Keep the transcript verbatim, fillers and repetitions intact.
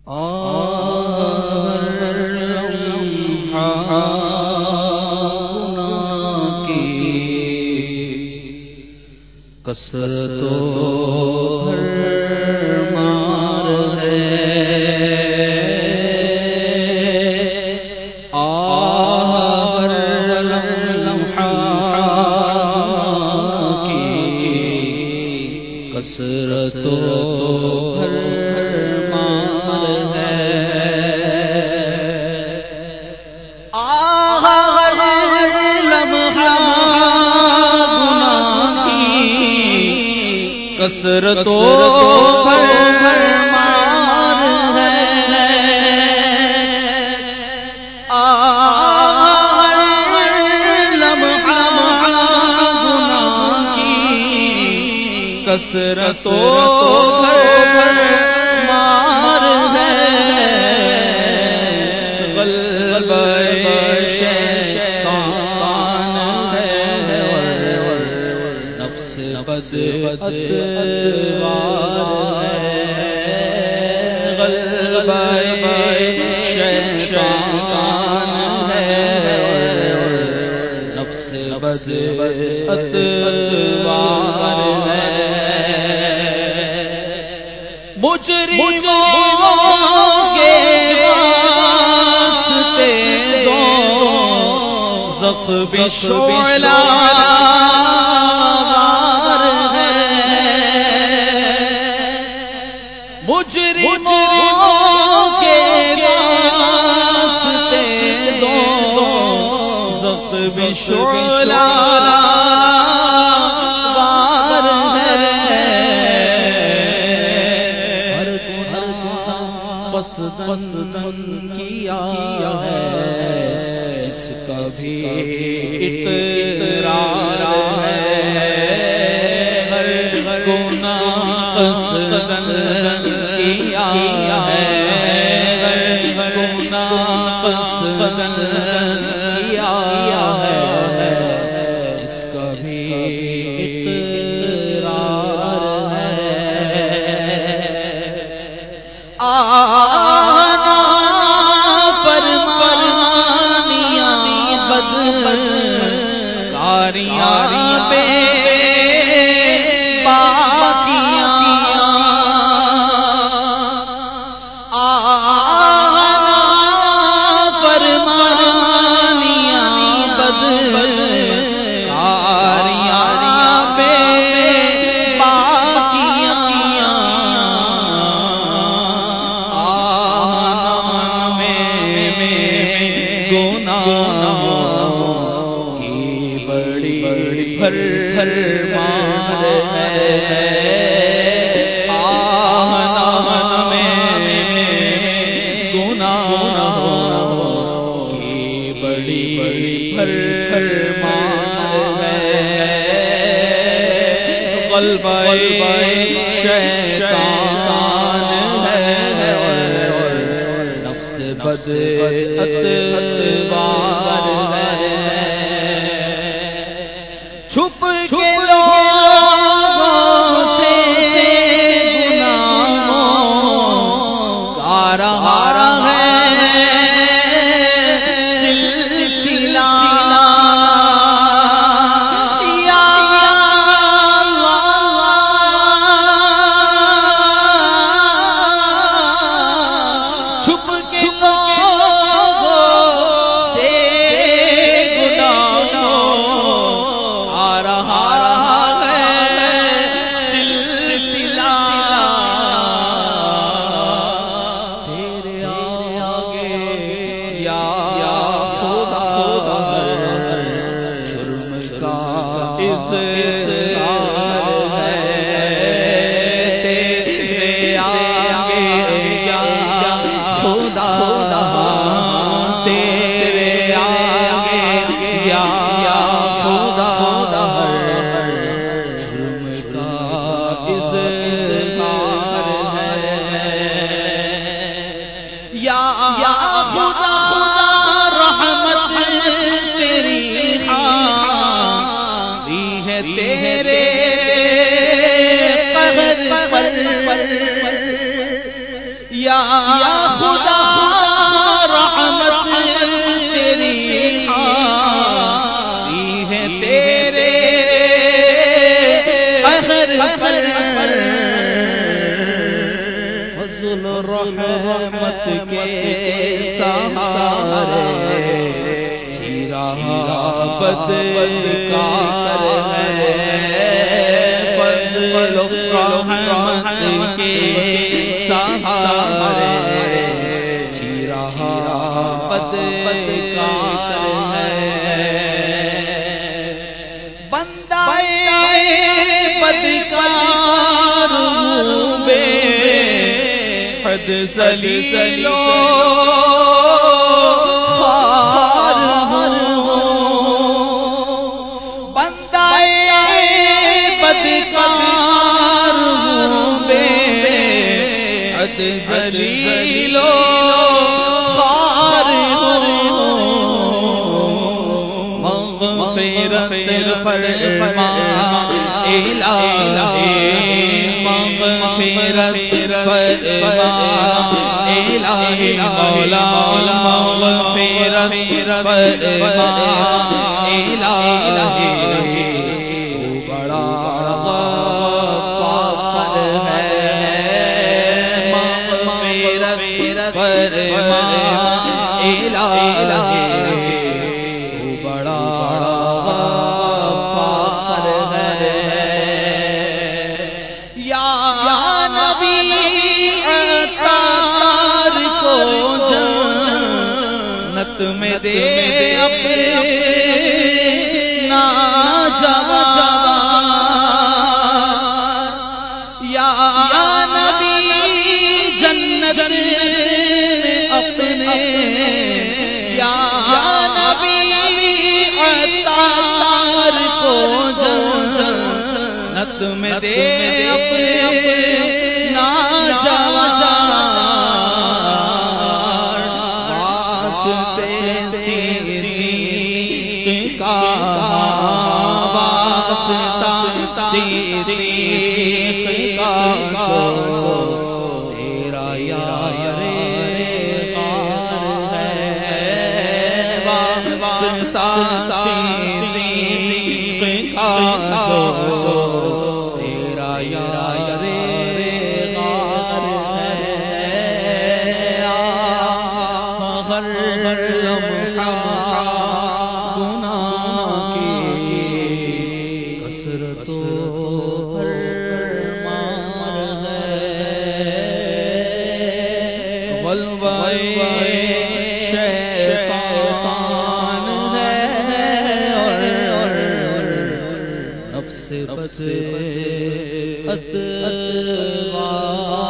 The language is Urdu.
کثرت و بھرمار ہے آہ لمحہ کی کثرت و بھرمار ہے آہ لمحہ کثرت و بھرمار ہے آہ لمحہ گناہ کی کثرت و بھرمار ہے غلبہ شیطان ہے نفس بد اتوار ہے غلبہ شیطان ہے نفس بد اتوار ہے مجرموں کے واسطے دو زخم شعلہ مجرموں کے واسطے دو زخم شعلہ وار ہے ہر گناہ قصداً کیا ہے اس کا بھی اقرار ہے ہر گناہ قصداً کیا ہے گناہ قصداً کیا ہے اس کا بھی اقرار ہے آنا فرمانیاں بدکاریاں پہ بھرمار ہے آمن میں گناہوں کی بڑی بھرمار ہے غلبہ شیطان ہے نفس بد اتوار ہے چھپ کے لوگوں سے گناہوں کا رہا ہے سلسلہ یا اللہ چھپ کے لوگوں سے یا رحمت کے سہارے چیرا بدکار ہے فضل رحمت کے سہارے چیرا بدکار ہے بندہ بدکار بے حد ذلیلو خوار بندہ بدکار بے حد ذلیلو خوار مغفرت فرما الہی مغفرت فرما الہی مولا مغفرت فرما الہی تو بڑا غفار ہے مغفرت فرما الہی تو بڑا میں دے اپنا جگہ یا نبی جنت اپنے یا نبی عطار کو جنت میں دے اپنا جگہ تیرا یار غار ہے واسطہ صدیق کا تیرا یار غار ہے غر لمحہ گناہ کی کثرت شیطان ہے اور نفس بس اتوار